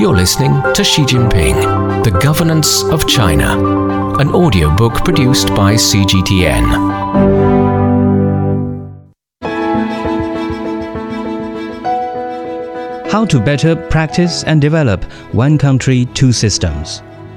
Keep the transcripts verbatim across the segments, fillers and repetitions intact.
You're listening to Xi Jinping, The Governance of China, an audiobook produced by C G T N. How to better practice and develop one country, two systems.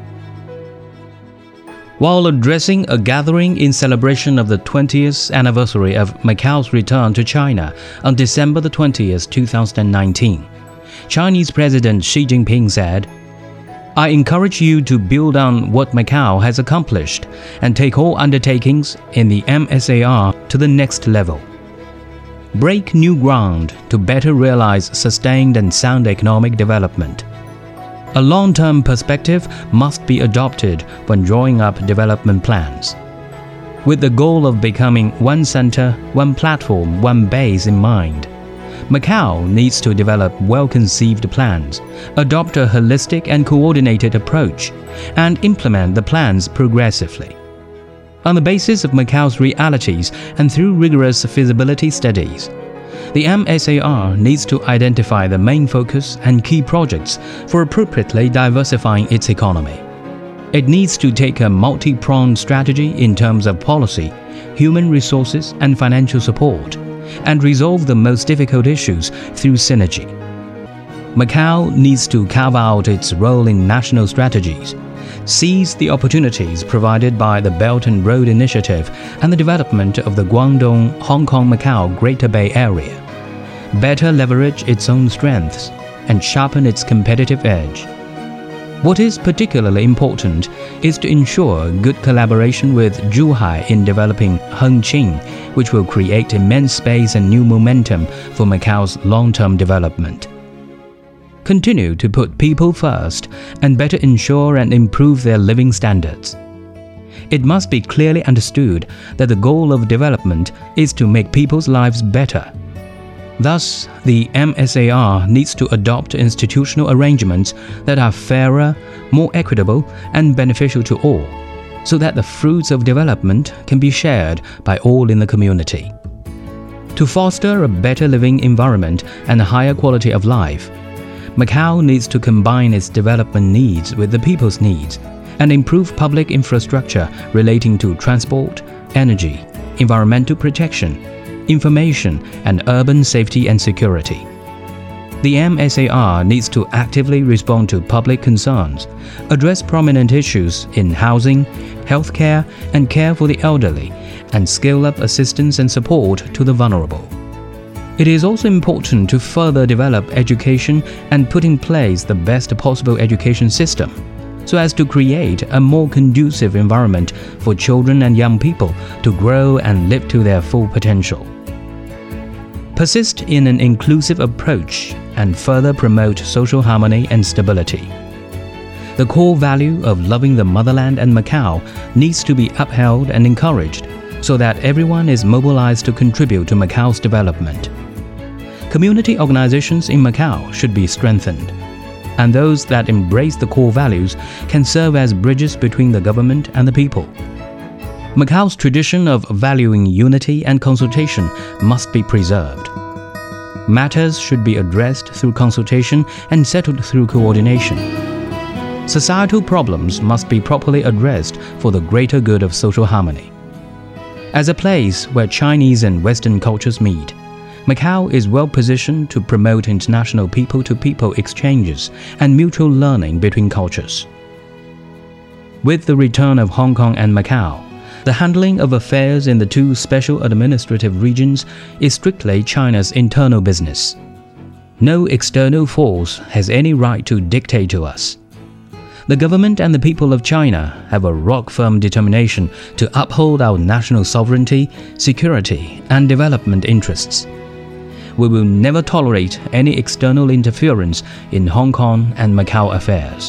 While addressing a gathering in celebration of the twentieth anniversary of Macau's return to China on December the twentieth, two thousand nineteen, Chinese President Xi Jinping said, "I encourage you to build on what Macau has accomplished and take all undertakings in the M S A R to the next level. Break new ground to better realize sustained and sound economic development. A long-term perspective must be adopted when drawing up development plans. With the goal of becoming one center, one platform, one base in mind, Macau needs to develop well-conceived plans, adopt a holistic and coordinated approach, and implement the plans progressively. On the basis of Macau's realities and through rigorous feasibility studies, the M S A R needs to identify the main focus and key projects for appropriately diversifying its economy. It needs to take a multi-pronged strategy in terms of policy, human resources, and financial support, and resolve the most difficult issues through synergy. Macau needs to carve out its role in national strategies, seize the opportunities provided by the Belt and Road Initiative and the development of the Guangdong-Hong Kong-Macau Greater Bay Area, better leverage its own strengths, and sharpen its competitive edge. What is particularly important is to ensure good collaboration with Zhuhai in developing Hengqin, which will create immense space and new momentum for Macau's long-term development. Continue to put people first and better ensure and improve their living standards. It must be clearly understood that the goal of development is to make people's lives better. Thus, the M S A R needs to adopt institutional arrangements that are fairer, more equitable, and beneficial to all, so that the fruits of development can be shared by all in the community. To foster a better living environment and a higher quality of life, Macau needs to combine its development needs with the people's needs and improve public infrastructure relating to transport, energy, environmental protection, information, and urban safety and security. The M S A R needs to actively respond to public concerns, address prominent issues in housing, healthcare, and care for the elderly, and scale up assistance and support to the vulnerable. It is also important to further develop education and put in place the best possible education system, so as to create a more conducive environment for children and young people to grow and live to their full potential. Persist in an inclusive approach and further promote social harmony and stability. The core value of loving the motherland and Macau needs to be upheld and encouraged so that everyone is mobilized to contribute to Macau's development. Community organizations in Macau should be strengthened, and those that embrace the core values can serve as bridges between the government and the people. Macau's tradition of valuing unity and consultation must be preserved. Matters should be addressed through consultation and settled through coordination. Societal problems must be properly addressed for the greater good of social harmony. As a place where Chinese and Western cultures meet, Macau is well positioned to promote international people-to-people exchanges and mutual learning between cultures. With the return of Hong Kong and Macau, the handling of affairs in the two special administrative regions is strictly China's internal business. No external force has any right to dictate to us. The government and the people of China have a rock-firm determination to uphold our national sovereignty, security, and development interests. We will never tolerate any external interference in Hong Kong and Macau affairs.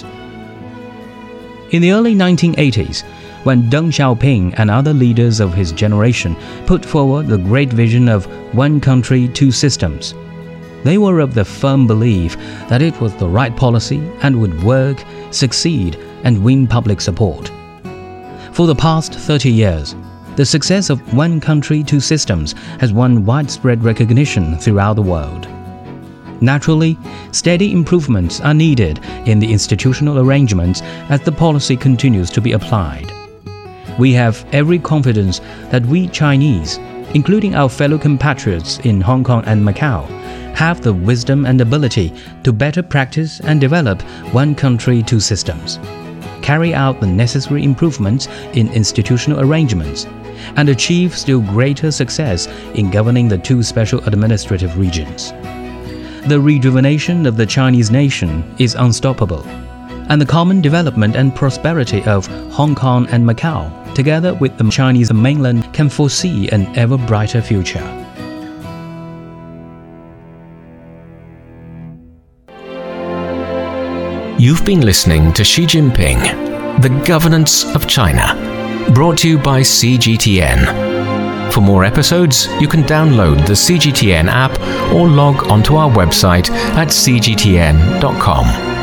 In the early nineteen eighties, when Deng Xiaoping and other leaders of his generation put forward the great vision of one country, two systems, they were of the firm belief that it was the right policy and would work, succeed, and win public support. For the past thirty years, the success of one country, two systems has won widespread recognition throughout the world. Naturally, steady improvements are needed in the institutional arrangements as the policy continues to be applied. We have every confidence that we Chinese, including our fellow compatriots in Hong Kong and Macau, have the wisdom and ability to better practice and develop one country, two systems, carry out the necessary improvements in institutional arrangements, and achieve still greater success in governing the two special administrative regions. The rejuvenation of the Chinese nation is unstoppable, and the common development and prosperity of Hong Kong and Macau, together with the Chinese mainland, can foresee an ever brighter future. You've been listening to Xi Jinping, The Governance of China, brought to you by C G T N. For more episodes, you can download the C G T N app or log onto our website at c g t n dot com.